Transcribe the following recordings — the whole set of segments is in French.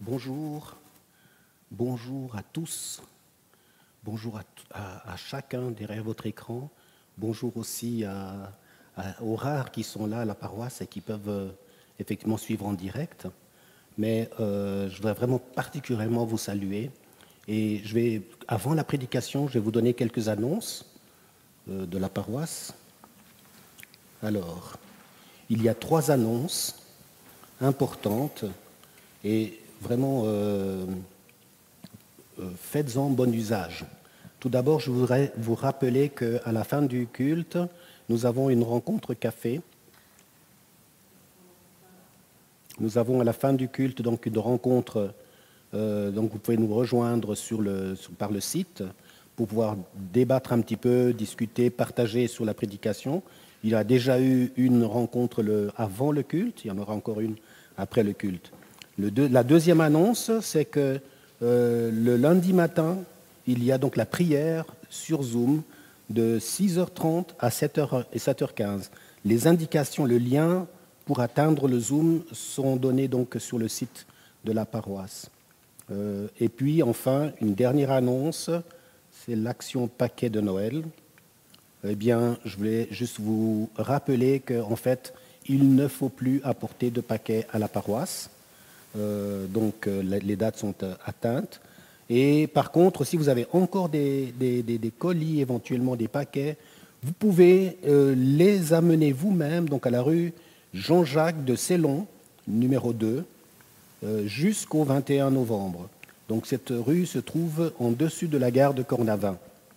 Bonjour, bonjour à tous, bonjour à chacun derrière votre écran, bonjour aussi aux rares qui sont là à la paroisse et qui peuvent effectivement suivre en direct. Mais je voudrais vraiment particulièrement vous saluer et avant la prédication, je vais vous donner quelques annonces de la paroisse. Alors, il y a 3 annonces importantes et vraiment faites-en bon usage. Tout d'abord, je voudrais vous rappeler qu'à la fin du culte, nous avons une rencontre café. Nous avons à la fin du culte donc une rencontre, donc vous pouvez nous rejoindre par le site pour pouvoir débattre un petit peu, discuter, partager sur la prédication. Il y a déjà eu une rencontre avant le culte, il y en aura encore une après le culte. La deuxième annonce, c'est que le lundi matin, il y a donc la prière sur Zoom de 6h30 à 7h et 7h15. Les indications, le lien pour atteindre le Zoom sont donnés donc sur le site de la paroisse. Et puis enfin, une dernière annonce, c'est l'action paquet de Noël. Eh bien, je voulais juste vous rappeler qu'en fait, il ne faut plus apporter de paquets à la paroisse. Donc les dates sont atteintes. Et par contre, si vous avez encore des colis, éventuellement des paquets, vous pouvez les amener vous-même donc à la rue Jean-Jacques de Célon, numéro 2, jusqu'au 21 novembre. Donc cette rue se trouve en dessus de la gare de Cornavin.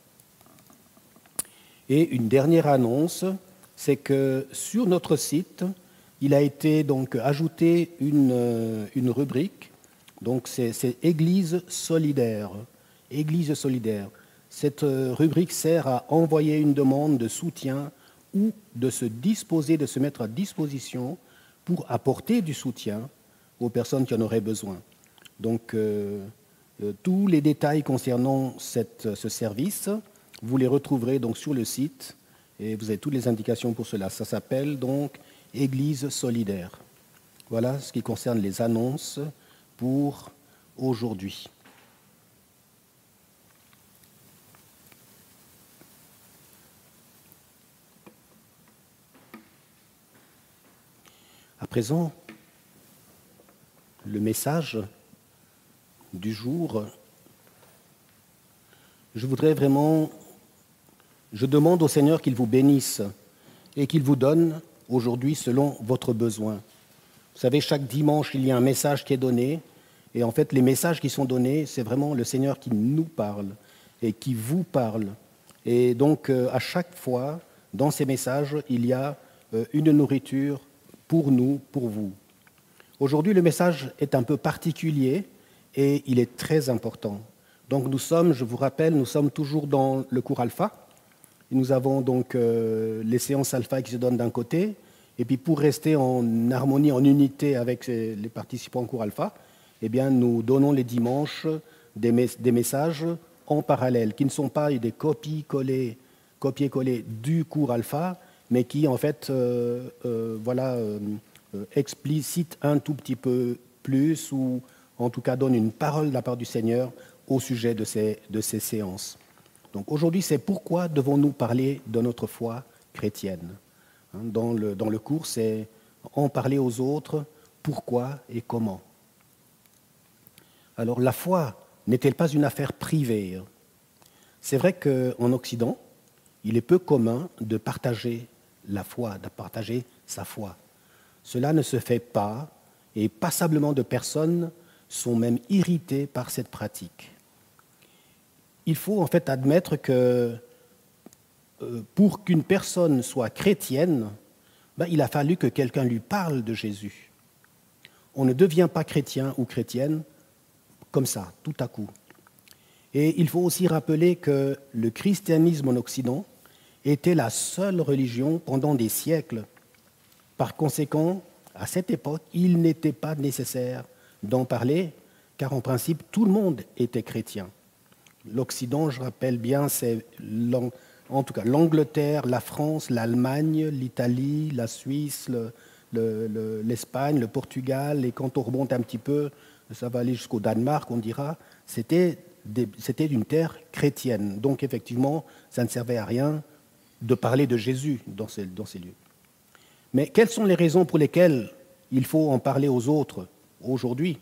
Et une dernière annonce, c'est que sur notre site, il a été donc ajouté une rubrique, donc c'est Église solidaire. Église solidaire. Cette rubrique sert à envoyer une demande de soutien ou de se mettre à disposition pour apporter du soutien aux personnes qui en auraient besoin. Donc tous les détails concernant ce service, vous les retrouverez donc sur le site et vous avez toutes les indications pour cela. Ça s'appelle donc Église solidaire. Voilà ce qui concerne les annonces pour aujourd'hui. À présent, le message du jour. Je demande au Seigneur qu'il vous bénisse et qu'il vous donne aujourd'hui selon votre besoin. Vous savez, chaque dimanche, il y a un message qui est donné. Et en fait, les messages qui sont donnés, c'est vraiment le Seigneur qui nous parle et qui vous parle. Et donc, à chaque fois, dans ces messages, il y a une nourriture pour nous, pour vous. Aujourd'hui, le message est un peu particulier et il est très important. Donc, je vous rappelle, nous sommes toujours dans le cours alpha. Nous avons donc les séances alpha qui se donnent d'un côté. Et puis, pour rester en harmonie, en unité avec les participants au cours alpha, eh bien, nous donnons les dimanches des messages en parallèle, qui ne sont pas des copier-coller du cours alpha, mais qui, en fait, explicitent un tout petit peu plus, ou en tout cas donnent une parole de la part du Seigneur au sujet de ces séances. Donc aujourd'hui, c'est pourquoi devons-nous parler de notre foi chrétienne. Dans le cours, c'est en parler aux autres, pourquoi et comment. Alors la foi n'est-elle pas une affaire privée? C'est vrai qu'en Occident, il est peu commun de partager la foi, de partager sa foi. Cela ne se fait pas, et passablement de personnes sont même irritées par cette pratique. Il faut en fait admettre que pour qu'une personne soit chrétienne, il a fallu que quelqu'un lui parle de Jésus. On ne devient pas chrétien ou chrétienne comme ça, tout à coup. Et il faut aussi rappeler que le christianisme en Occident était la seule religion pendant des siècles. Par conséquent, à cette époque, il n'était pas nécessaire d'en parler, car en principe, tout le monde était chrétien. L'Occident, je rappelle bien, c'est en tout cas l'Angleterre, la France, l'Allemagne, l'Italie, la Suisse, l'Espagne, le Portugal, et quand on remonte un petit peu ça va aller jusqu'au Danemark, on dira, c'était une terre chrétienne. Donc effectivement, ça ne servait à rien de parler de Jésus dans ces lieux. Mais quelles sont les raisons pour lesquelles il faut en parler aux autres aujourd'hui?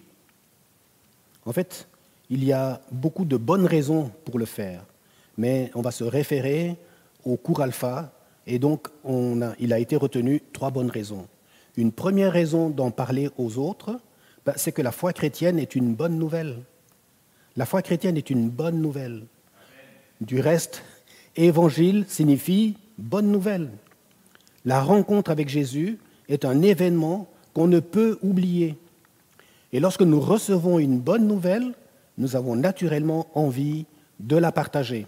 En fait, il y a beaucoup de bonnes raisons pour le faire, mais on va se référer au cours alpha, et donc il a été retenu 3 bonnes raisons. Une première raison d'en parler aux autres, c'est que la foi chrétienne est une bonne nouvelle. La foi chrétienne est une bonne nouvelle. Du reste, évangile signifie bonne nouvelle. La rencontre avec Jésus est un événement qu'on ne peut oublier. Et lorsque nous recevons une bonne nouvelle, nous avons naturellement envie de la partager.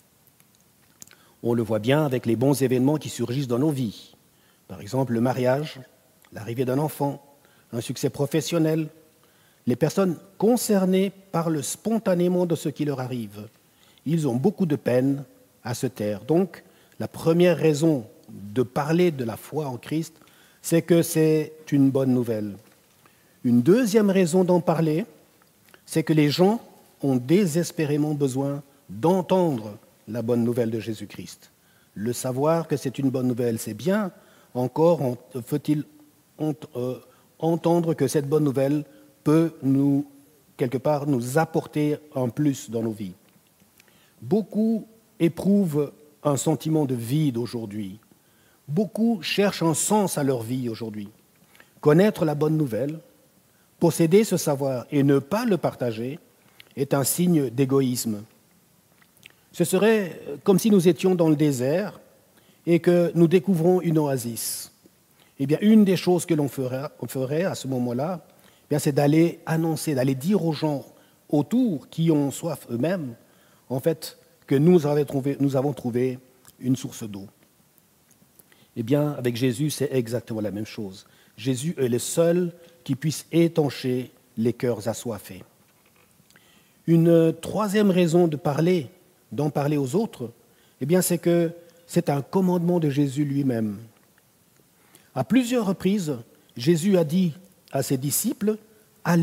On le voit bien avec les bons événements qui surgissent dans nos vies. Par exemple, le mariage, l'arrivée d'un enfant, un succès professionnel. Les personnes concernées parlent spontanément de ce qui leur arrive. Ils ont beaucoup de peine à se taire. Donc, la première raison de parler de la foi en Christ, c'est que c'est une bonne nouvelle. Une deuxième raison d'en parler, c'est que les gens ont désespérément besoin d'entendre la bonne nouvelle de Jésus-Christ. Le savoir que c'est une bonne nouvelle, c'est bien. Encore faut-il entendre que cette bonne nouvelle peut quelque part, nous apporter un plus dans nos vies. Beaucoup éprouvent un sentiment de vide aujourd'hui. Beaucoup cherchent un sens à leur vie aujourd'hui. Connaître la bonne nouvelle, posséder ce savoir et ne pas le partager est un signe d'égoïsme. Ce serait comme si nous étions dans le désert et que nous découvrons une oasis. Eh bien, une des choses que l'on ferait à ce moment-là, c'est d'aller annoncer, d'aller dire aux gens autour qui ont soif eux-mêmes, en fait, que nous avons trouvé une source d'eau. Eh bien, avec Jésus, c'est exactement la même chose. Jésus est le seul qui puisse étancher les cœurs assoiffés. Une troisième raison d'en parler aux autres, c'est que c'est un commandement de Jésus lui-même. À plusieurs reprises, Jésus a dit à ses disciples « Allez ».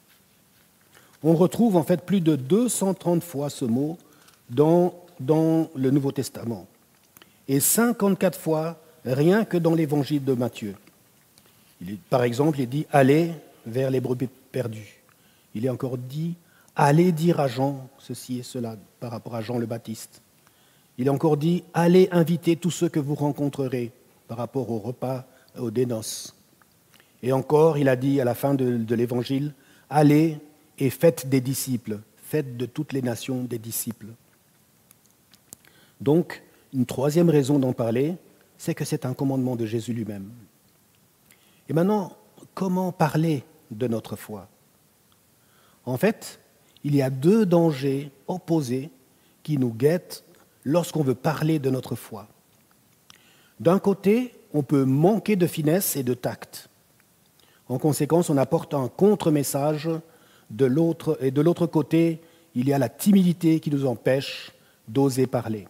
On retrouve en fait plus de 230 fois ce mot dans le Nouveau Testament et 54 fois rien que dans l'Évangile de Matthieu. Par exemple, il dit « Allez vers les brebis perdues ». Il est encore dit « Allez dire à Jean ceci et cela » par rapport à Jean le Baptiste. Il est encore dit « Allez inviter tous ceux que vous rencontrerez » par rapport au repas des noces. Et encore, il a dit à la fin de l'Évangile « Allez et faites des disciples, faites de toutes les nations des disciples ». Donc, une troisième raison d'en parler, c'est que c'est un commandement de Jésus lui-même. Et maintenant, comment parler de notre foi? En fait, il y a 2 dangers opposés qui nous guettent lorsqu'on veut parler de notre foi. D'un côté, on peut manquer de finesse et de tact. En conséquence, on apporte un contre-message de l'autre, et de l'autre côté, il y a la timidité qui nous empêche d'oser parler.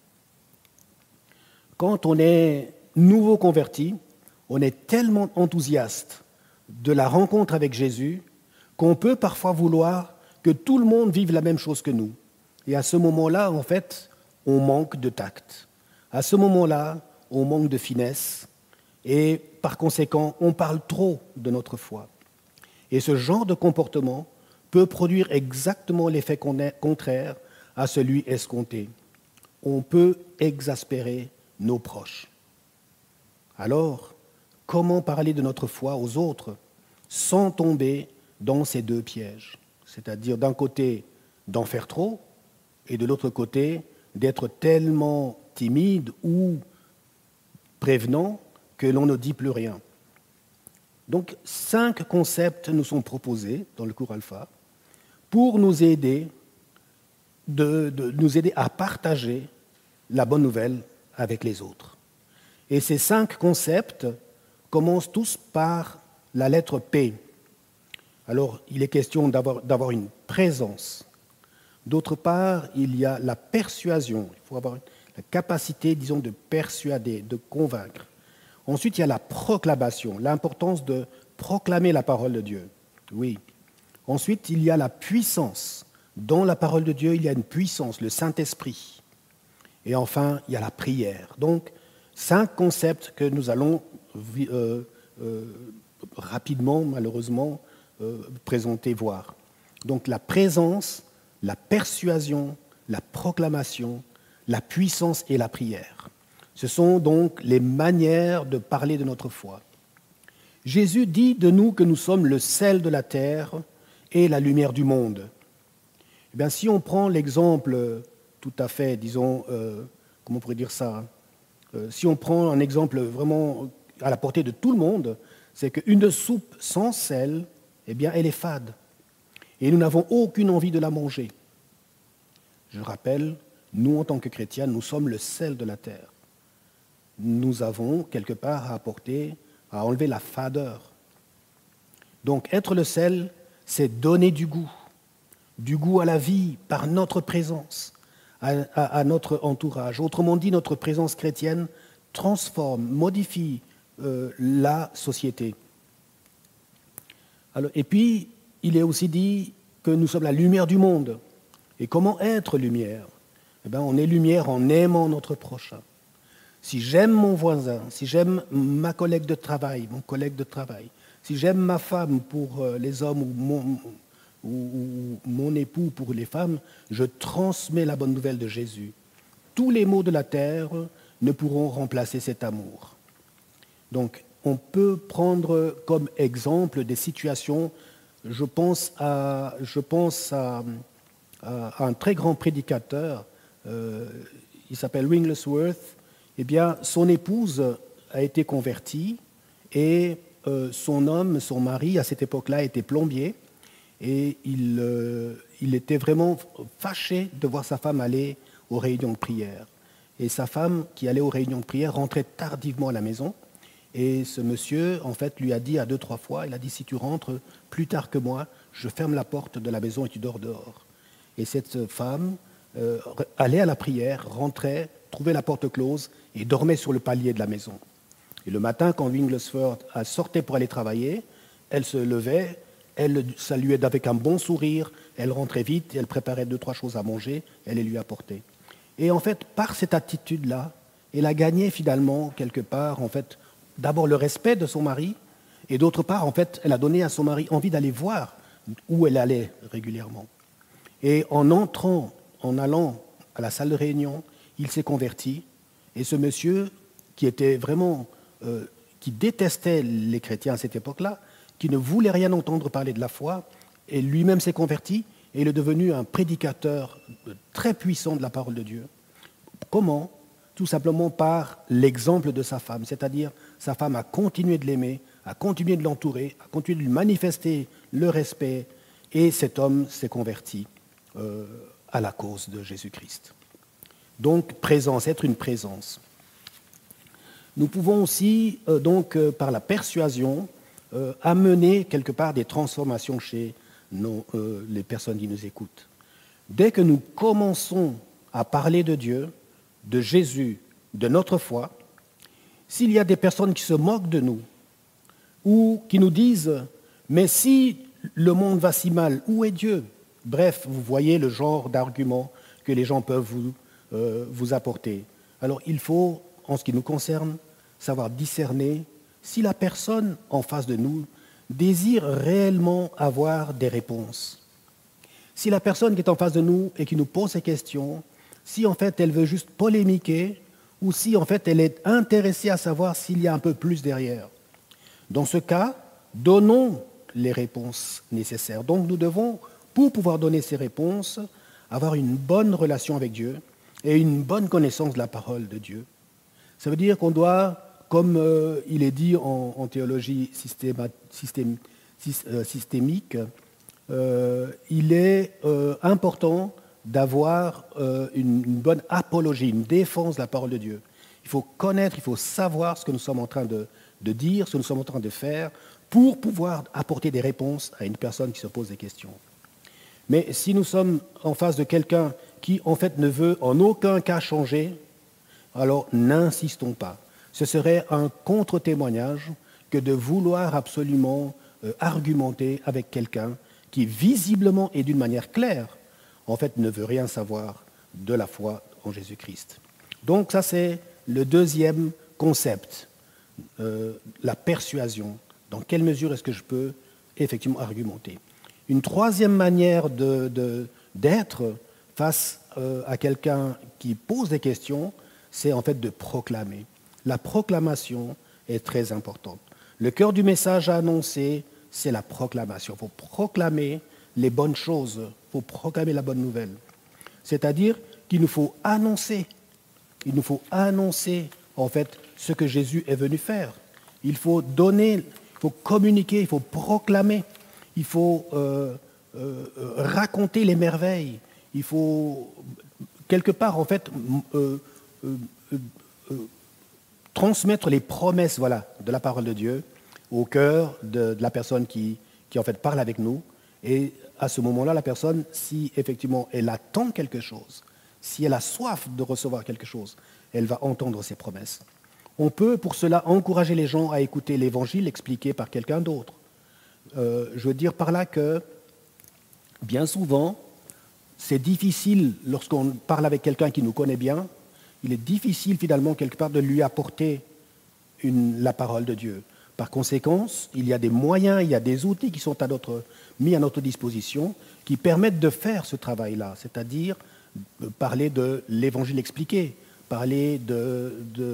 Quand on est nouveau converti, on est tellement enthousiaste de la rencontre avec Jésus qu'on peut parfois vouloir que tout le monde vive la même chose que nous. Et à ce moment-là, en fait, on manque de tact. À ce moment-là, on manque de finesse et par conséquent, on parle trop de notre foi. Et ce genre de comportement peut produire exactement l'effet contraire à celui escompté. On peut exaspérer nos proches. Alors, comment parler de notre foi aux autres sans tomber dans ces 2 pièges? C'est-à-dire d'un côté d'en faire trop et de l'autre côté d'être tellement timide ou prévenant que l'on ne dit plus rien. Donc 5 concepts nous sont proposés dans le cours alpha pour nous aider, nous aider à partager la bonne nouvelle avec les autres. Et ces 5 concepts commencent tous par la lettre P. Alors, il est question d'avoir une présence. D'autre part, il y a la persuasion. Il faut avoir la capacité, disons, de persuader, de convaincre. Ensuite, il y a la proclamation, l'importance de proclamer la parole de Dieu. Oui, Ensuite, il y a la puissance. Dans la parole de Dieu, il y a une puissance, le Saint-Esprit. Et enfin, il y a la prière. Donc, 5 concepts que nous allons rapidement, malheureusement, présenter, voir. Donc, la présence, la persuasion, la proclamation, la puissance et la prière. Ce sont donc les manières de parler de notre foi. Jésus dit de nous que nous sommes le sel de la terre et la lumière du monde. Eh bien, si on prend l'exemple tout à fait, disons, comment on pourrait dire ça, si on prend un exemple vraiment à la portée de tout le monde, c'est qu'une soupe sans sel, eh bien, elle est fade. Et nous n'avons aucune envie de la manger. Je rappelle, nous, en tant que chrétiens, nous sommes le sel de la terre. Nous avons quelque part à apporter, à enlever la fadeur. Donc, être le sel, c'est donner du goût à la vie par notre présence, à notre entourage. Autrement dit, notre présence chrétienne transforme, modifie la société. Alors, et puis, il est aussi dit que nous sommes la lumière du monde. Et comment être lumière? Eh bien, on est lumière en aimant notre prochain. Si j'aime mon voisin, si j'aime ma collègue de travail, mon collègue de travail, si j'aime ma femme pour les hommes ou mon époux pour les femmes, je transmets la bonne nouvelle de Jésus. Tous les maux de la terre ne pourront remplacer cet amour. Donc, on peut prendre comme exemple des situations. Je pense à un très grand prédicateur, il s'appelle Wigglesworth. Eh bien, son épouse a été convertie et son mari, à cette époque-là, était plombier. Et il était vraiment fâché de voir sa femme aller aux réunions de prière. Et sa femme, qui allait aux réunions de prière, rentrait tardivement à la maison. Et ce monsieur, en fait, lui a dit à 2-3 fois, il a dit, si tu rentres plus tard que moi, je ferme la porte de la maison et tu dors dehors. Et cette femme allait à la prière, rentrait, trouvait la porte close et dormait sur le palier de la maison. Et le matin, quand Wigglesworth sortait pour aller travailler, elle se levait, elle le saluait avec un bon sourire, elle rentrait vite, elle préparait 2-3 choses à manger, elle les lui apportait. Et en fait, par cette attitude-là, elle a gagné finalement, quelque part, en fait, d'abord le respect de son mari, et d'autre part, en fait, elle a donné à son mari envie d'aller voir où elle allait régulièrement. Et en allant à la salle de réunion, il s'est converti, et ce monsieur, qui était vraiment, qui détestait les chrétiens à cette époque-là, qui ne voulait rien entendre parler de la foi, et lui-même s'est converti, et il est devenu un prédicateur très puissant de la parole de Dieu. Comment? Tout simplement par l'exemple de sa femme, c'est-à-dire sa femme a continué de l'aimer, a continué de l'entourer, a continué de lui manifester le respect, et cet homme s'est converti à la cause de Jésus-Christ. Donc, présence, être une présence. Nous pouvons aussi, par la persuasion, amener quelque part des transformations chez les personnes qui nous écoutent. Dès que nous commençons à parler de Dieu, de Jésus, de notre foi, s'il y a des personnes qui se moquent de nous ou qui nous disent « mais si le monde va si mal, où est Dieu ?» Bref, vous voyez le genre d'argument que les gens peuvent vous apporter. Alors il faut, en ce qui nous concerne, savoir discerner si la personne en face de nous désire réellement avoir des réponses. Si la personne qui est en face de nous et qui nous pose ces questions, si en fait elle veut juste polémiquer ou si en fait elle est intéressée à savoir s'il y a un peu plus derrière. Dans ce cas, donnons les réponses nécessaires. Donc nous devons, pour pouvoir donner ces réponses, avoir une bonne relation avec Dieu et une bonne connaissance de la parole de Dieu. Ça veut dire qu'on doit, comme il est dit en théologie systémique, il est important d'avoir une bonne apologie, une défense de la parole de Dieu. Il faut connaître, il faut savoir ce que nous sommes en train de dire, ce que nous sommes en train de faire, pour pouvoir apporter des réponses à une personne qui se pose des questions. Mais si nous sommes en face de quelqu'un qui, en fait, ne veut en aucun cas changer, alors n'insistons pas. Ce serait un contre-témoignage que de vouloir absolument argumenter avec quelqu'un qui visiblement et d'une manière claire, en fait, ne veut rien savoir de la foi en Jésus-Christ. Donc ça, c'est le deuxième concept, la persuasion. Dans quelle mesure est-ce que je peux effectivement argumenter? Une troisième manière d'être face à quelqu'un qui pose des questions, c'est en fait de proclamer. La proclamation est très importante. Le cœur du message à annoncer, c'est la proclamation. Il faut proclamer les bonnes choses, il faut proclamer la bonne nouvelle. C'est-à-dire qu'il nous faut annoncer, en fait ce que Jésus est venu faire. Il faut donner, il faut communiquer, il faut proclamer, il faut raconter les merveilles, il faut quelque part en fait transmettre les promesses, voilà, de la parole de Dieu au cœur de la personne qui en fait parle avec nous. Et à ce moment-là, la personne, si effectivement elle attend quelque chose, si elle a soif de recevoir quelque chose, elle va entendre ces promesses. On peut pour cela encourager les gens à écouter l'évangile expliqué par quelqu'un d'autre. Je veux dire par là que bien souvent, c'est difficile, lorsqu'on parle avec quelqu'un qui nous connaît bien, il est difficile finalement quelque part de lui apporter la parole de Dieu. Par conséquent, il y a des moyens, il y a des outils qui sont mis à notre disposition qui permettent de faire ce travail-là, c'est-à-dire parler de l'évangile expliqué, parler de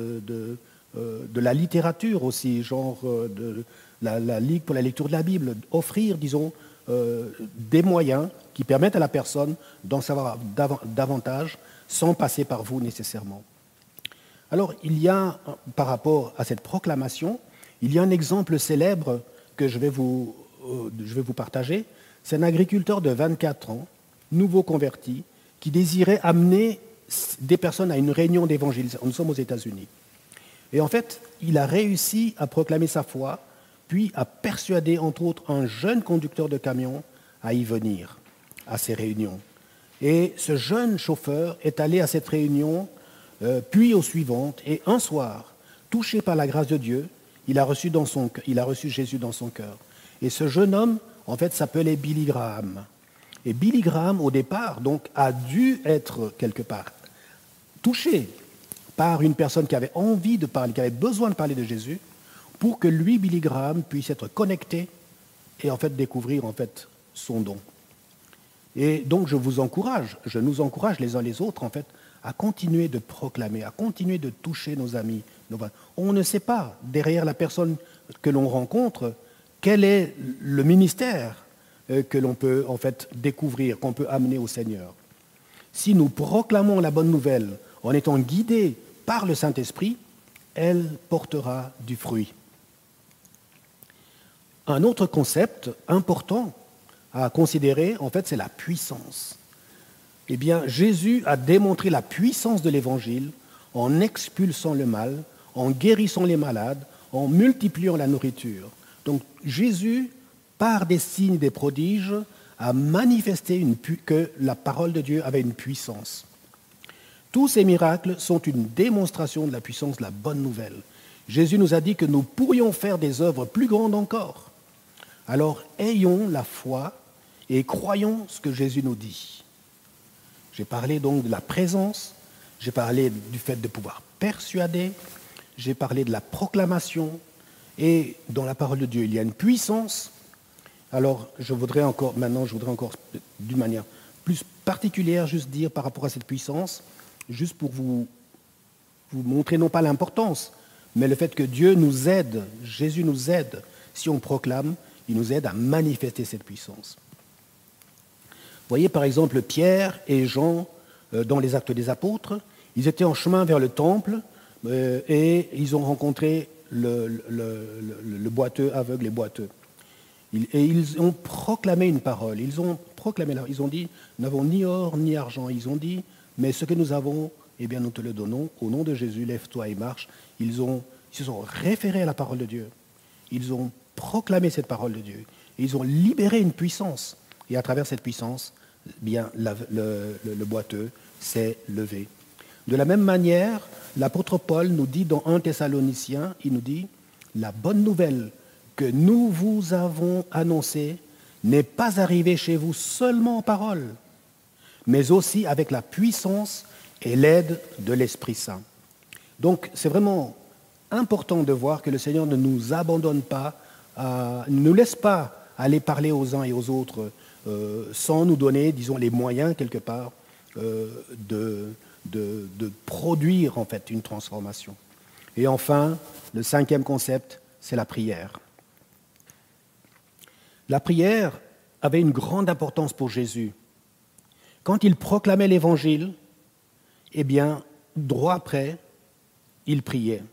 la littérature aussi, genre de la Ligue pour la lecture de la Bible, offrir, disons, des moyens qui permettent à la personne d'en savoir davantage sans passer par vous nécessairement. Alors, il y a, par rapport à cette proclamation, il y a un exemple célèbre que je vais vous partager. C'est un agriculteur de 24 ans, nouveau converti, qui désirait amener des personnes à une réunion d'évangile. Nous sommes aux États-Unis. Et en fait, il a réussi à proclamer sa foi, puis à persuader, entre autres, un jeune conducteur de camion à y venir, à ces réunions. Et ce jeune chauffeur est allé à cette réunion, puis aux suivantes, et un soir, touché par la grâce de Dieu, il a reçu Jésus dans son cœur. Et ce jeune homme, en fait, s'appelait Billy Graham. Et Billy Graham, au départ, donc, a dû être quelque part touché par une personne qui avait envie de parler, qui avait besoin de parler de Jésus, pour que lui, Billy Graham, puisse être connecté et en fait découvrir en fait son don. Et donc je nous encourage les uns les autres en fait à continuer de proclamer, à continuer de toucher nos amis. On ne sait pas derrière la personne que l'on rencontre quel est le ministère que l'on peut en fait découvrir, qu'on peut amener au Seigneur. Si nous proclamons la bonne nouvelle en étant guidés par le Saint-Esprit, elle portera du fruit. Un autre concept important à considérer, en fait, c'est la puissance. Eh bien, Jésus a démontré la puissance de l'Évangile en expulsant le mal, en guérissant les malades, en multipliant la nourriture. Donc, Jésus, par des signes, des prodiges, a manifesté que la parole de Dieu avait une puissance. Tous ces miracles sont une démonstration de la puissance de la bonne nouvelle. Jésus nous a dit que nous pourrions faire des œuvres plus grandes encore. Alors, ayons la foi et croyons ce que Jésus nous dit. J'ai parlé donc de la présence, j'ai parlé du fait de pouvoir persuader, j'ai parlé de la proclamation, et dans la parole de Dieu, il y a une puissance. Alors, je voudrais encore, d'une manière plus particulière, juste dire par rapport à cette puissance, juste pour vous montrer non pas l'importance, mais le fait que Dieu nous aide, Jésus nous aide, si on proclame, il nous aide à manifester cette puissance. Vous voyez par exemple Pierre et Jean dans les Actes des Apôtres, ils étaient en chemin vers le temple et ils ont rencontré le boiteux aveugle et boiteux. Et ils ont proclamé une parole, ils ont dit, nous n'avons ni or ni argent, ils ont dit, mais ce que nous avons, eh bien nous te le donnons, au nom de Jésus, lève-toi et marche. Ils se sont référés à la parole de Dieu, ils ont proclamé cette parole de Dieu, et ils ont libéré une puissance, et à travers cette puissance, eh bien le boiteux s'est levé. De la même manière, l'apôtre Paul nous dit dans 1 Thessaloniciens, il nous dit, la bonne nouvelle que nous vous avons annoncée, n'est pas arrivé chez vous seulement en parole, mais aussi avec la puissance et l'aide de l'Esprit Saint. Donc, c'est vraiment important de voir que le Seigneur ne nous abandonne pas, ne nous laisse pas aller parler aux uns et aux autres sans nous donner, disons, les moyens, quelque part, de produire, en fait, une transformation. Et enfin, le 5e concept, c'est la prière. La prière avait une grande importance pour Jésus. Quand il proclamait l'Évangile, eh bien, droit après, il priait.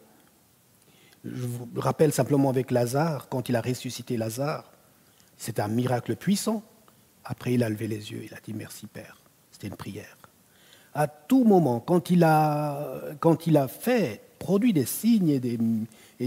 Je vous rappelle simplement avec Lazare, quand il a ressuscité Lazare, c'était un miracle puissant. Après, il a levé les yeux, il a dit « Merci Père ». C'était une prière. À tout moment, quand il a produit des signes et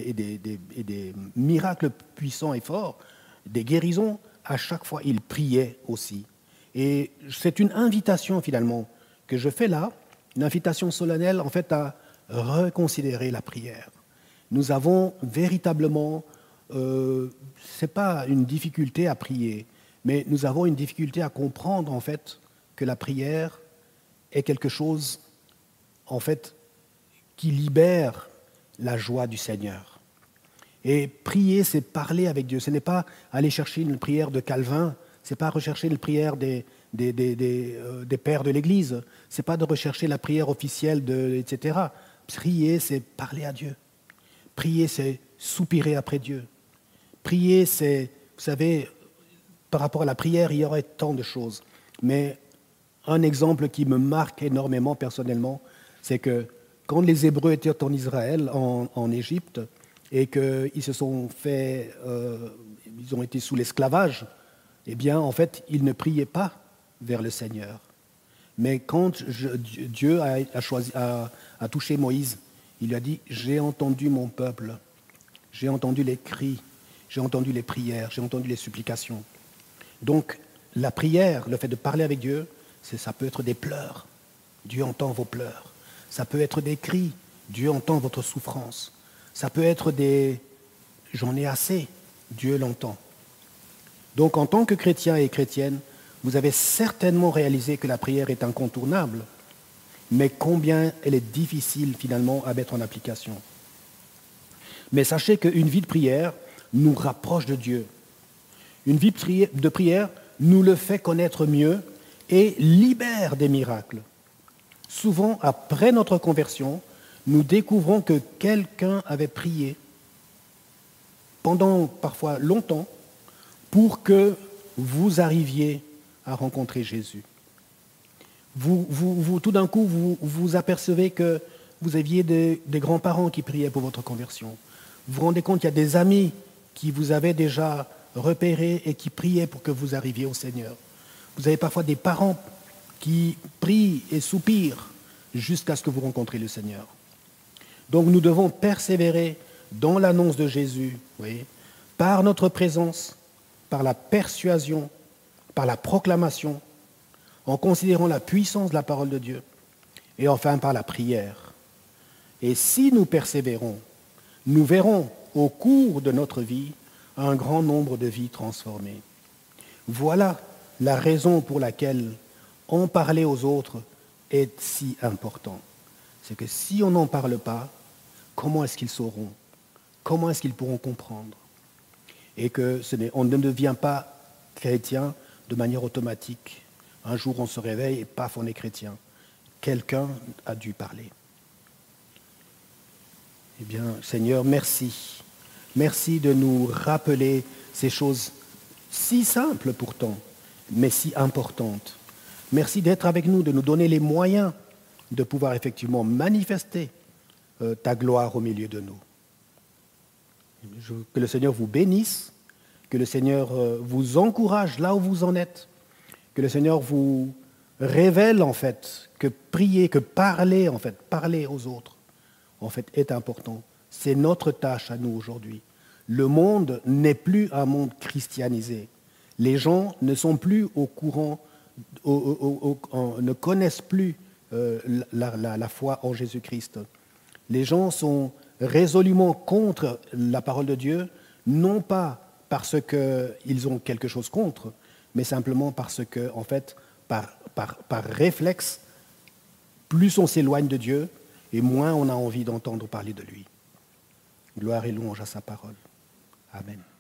des miracles puissants et forts, des guérisons, à chaque fois, il priait aussi. Et c'est une invitation, finalement, que je fais là, une invitation solennelle, en fait, à reconsidérer la prière. Nous avons véritablement, ce n'est pas une difficulté à prier, mais nous avons une difficulté à comprendre, en fait, que la prière est quelque chose, en fait, qui libère la joie du Seigneur. Et prier, c'est parler avec Dieu. Ce n'est pas aller chercher une prière de Calvin, ce n'est pas rechercher une prière des pères de l'Église, ce n'est pas de rechercher la prière officielle, etc. Prier, c'est parler à Dieu. Prier, c'est soupirer après Dieu. Prier, c'est, vous savez, par rapport à la prière, il y aurait tant de choses. Mais un exemple qui me marque énormément personnellement, c'est que quand les Hébreux étaient en Israël, en Égypte, et qu'ils se sont fait, ils ont été sous l'esclavage, eh bien, en fait, ils ne priaient pas vers le Seigneur. Mais quand Dieu a touché Moïse, il lui a dit « J'ai entendu mon peuple, j'ai entendu les cris, j'ai entendu les prières, j'ai entendu les supplications. » Donc, la prière, le fait de parler avec Dieu, ça peut être des pleurs. Dieu entend vos pleurs. Ça peut être des cris. Dieu entend votre souffrance. Ça peut être des « j'en ai assez ». Dieu l'entend. Donc, en tant que chrétien et chrétienne, vous avez certainement réalisé que la prière est incontournable, mais combien elle est difficile finalement à mettre en application. Mais sachez qu'une vie de prière nous rapproche de Dieu. Une vie de prière nous le fait connaître mieux et libère des miracles. Souvent, après notre conversion, nous découvrons que quelqu'un avait prié pendant parfois longtemps pour que vous arriviez à rencontrer Jésus. Tout d'un coup, vous apercevez que vous aviez des grands-parents qui priaient pour votre conversion. Vous vous rendez compte qu'il y a des amis qui vous avaient déjà repéré et qui priaient pour que vous arriviez au Seigneur. Vous avez parfois des parents qui prient et soupirent jusqu'à ce que vous rencontriez le Seigneur. Donc nous devons persévérer dans l'annonce de Jésus, oui, par notre présence, par la persuasion, par la proclamation, en considérant la puissance de la parole de Dieu, et enfin par la prière. Et si nous persévérons, nous verrons au cours de notre vie un grand nombre de vies transformées. Voilà la raison pour laquelle en parler aux autres est si important. C'est que si on n'en parle pas, comment est-ce qu'ils sauront? Comment est-ce qu'ils pourront comprendre? Et on ne devient pas chrétien de manière automatique. Un jour, on se réveille et paf, on est chrétien. Quelqu'un a dû parler. Eh bien, Seigneur, merci. Merci de nous rappeler ces choses si simples pourtant, mais si importantes. Merci d'être avec nous, de nous donner les moyens de pouvoir effectivement manifester ta gloire au milieu de nous. Que le Seigneur vous bénisse, que le Seigneur vous encourage là où vous en êtes, que le Seigneur vous révèle en fait que prier, que parler en fait, parler aux autres, en fait est important. C'est notre tâche à nous aujourd'hui. Le monde n'est plus un monde christianisé. Les gens ne sont plus au courant, ne connaissent plus la foi en Jésus-Christ. Les gens sont résolument contre la parole de Dieu, non pas parce qu'ils ont quelque chose contre, mais simplement parce que, en fait, par réflexe, plus on s'éloigne de Dieu et moins on a envie d'entendre parler de lui. Gloire et louange à sa parole. Amen.